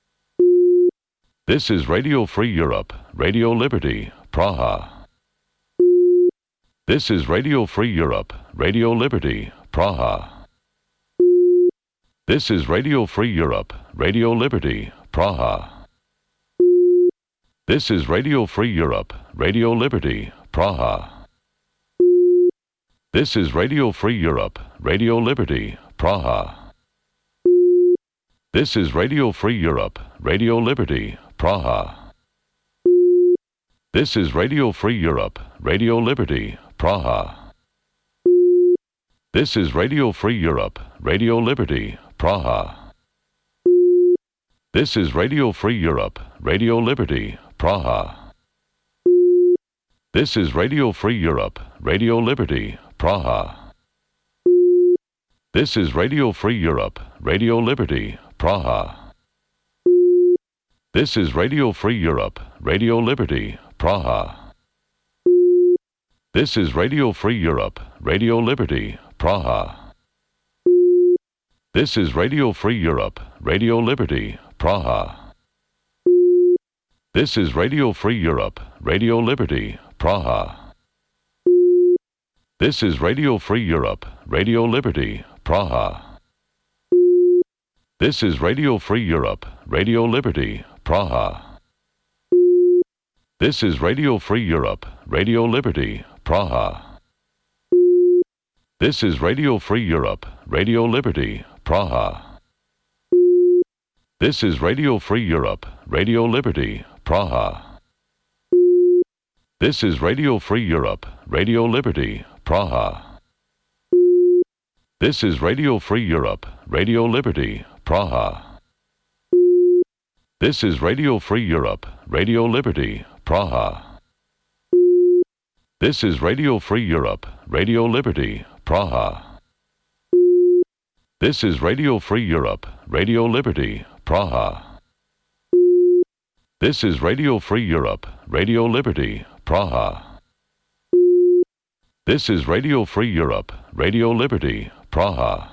This is Radio Free Europe, Radio Liberty, Praha. This is Radio Free Europe, Radio Liberty, Praha. This is Radio Free Europe, Radio Liberty, Praha. This is Radio Free Europe, Radio Liberty, Praha. This is Radio Free Europe, Radio Liberty, Praha. This is Radio Free Europe, Radio Liberty, Praha. This is Radio Free Europe, Radio Liberty, Praha. This is Radio Free Europe, Radio Liberty, Praha. This is Radio Free Europe, Radio Liberty, Praha. This is Radio Free Europe, Radio Liberty, Praha. This is Radio Free Europe, Radio Liberty, Praha. This is Radio Free Europe, Radio Liberty, Praha. This is Radio Free Europe, Radio Liberty, Praha. This is Radio Free Europe, Radio Liberty, Praha. This is Radio Free Europe, Radio Liberty, Praha. This is Radio Free Europe, Radio Liberty, Praha. This is Radio Free Europe, Radio Liberty, Praha. This is Radio Free Europe, Radio Liberty, Praha. This is Radio Free Europe, Radio Liberty, Praha. This is Radio Free Europe, Radio Liberty, Praha. This is Radio Free Europe, Radio Liberty, Praha. This is Radio Free Europe, Radio Liberty, Praha. This is Radio Free Europe, Radio Liberty, Praha. This is Radio Free Europe, Radio Liberty, Praha. This is Radio Free Europe, Radio Liberty, Praha. This is Radio Free Europe, Radio Liberty, Praha. This is Radio Free Europe, Radio Liberty, Praha.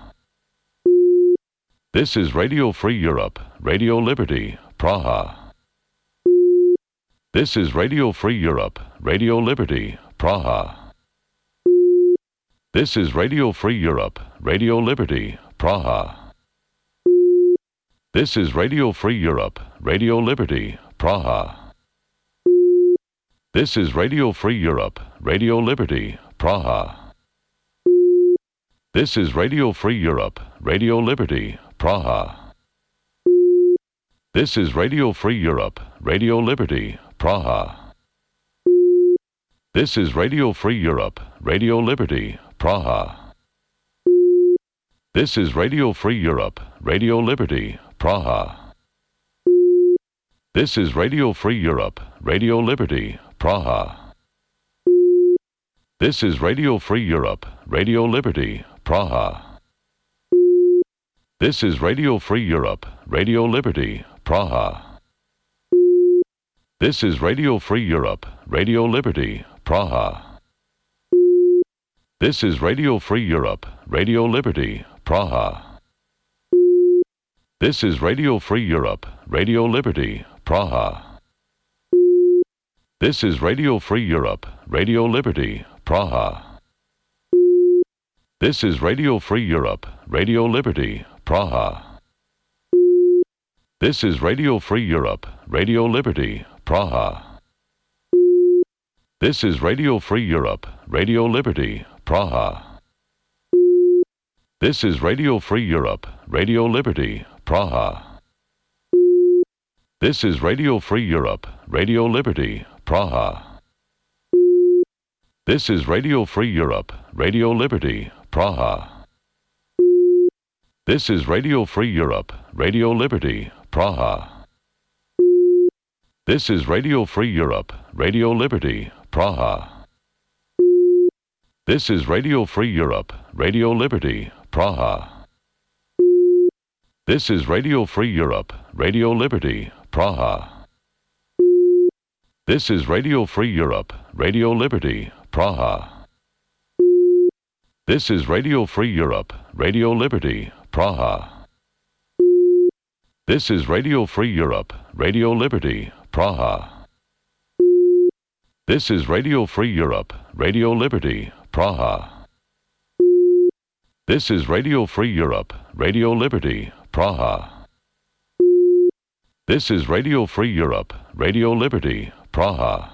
This is Radio Free Europe, Radio Liberty, Praha. This is Radio Free Europe, Radio Liberty, Praha. This is Radio Free Europe, Radio Liberty, Praha. This is Radio Free Europe, Radio Liberty, Praha. This is Radio Free Europe, Radio Liberty, Praha. This is Radio Free Europe, Radio Liberty, Praha. This is Radio Free Europe, Radio Liberty, Praha. This is Radio Free Europe, Radio Liberty, Praha. This is Radio Free Europe, Radio Liberty, Praha. This is Radio Free Europe, Radio Liberty, Praha. This is Radio Free Europe, Radio Liberty, Praha. This is Radio Free Europe, Radio Liberty, Praha. This is Radio Free Europe, Radio Liberty, Praha. This is Radio Free Europe, Radio Liberty, Praha. This is Radio Free Europe, Radio Liberty, Praha. This is Radio Free Europe, Radio Liberty, Praha. This is Radio Free Europe, Radio Liberty, Praha. This is Radio Free Europe, Radio Liberty, Praha. This is Radio Free Europe, Radio Liberty, Praha. This is Radio Free Europe, Radio Liberty, Praha. This is Radio Free Europe, Radio Liberty, Praha. This is Radio Free Europe, Radio Liberty, Praha. This is Radio Free Europe, Radio Liberty, Praha. This is Radio Free Europe, Radio Liberty, Praha. This is Radio Free Europe, Radio Liberty, Praha. This is Radio Free Europe, Radio Liberty, Praha. This is Radio Free Europe, Radio Liberty, Praha. This is Radio Free Europe, Radio Liberty, Praha. This is Radio Free Europe, Radio Liberty, Praha. This is Radio Free Europe, Radio Liberty, Praha. This is Radio Free Europe, Radio Liberty, Praha. This is Radio Free Europe, Radio Liberty, Praha.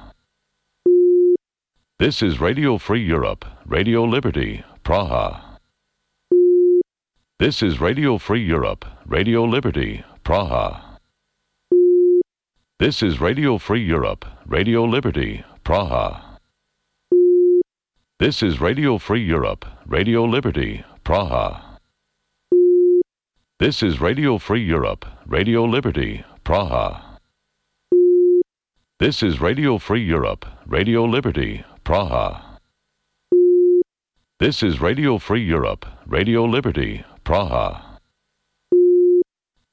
This is Radio Free Europe, Radio Liberty, Praha. This is Radio Free Europe, Radio Liberty, Praha. This is Radio Free Europe, Radio Liberty, Praha. This is Radio Free Europe, Radio Liberty, Praha. This is Radio Free Europe, Radio Liberty, Praha. This is Radio Free Europe, Radio Liberty, Praha. This is Radio Free Europe, Radio Liberty, Praha.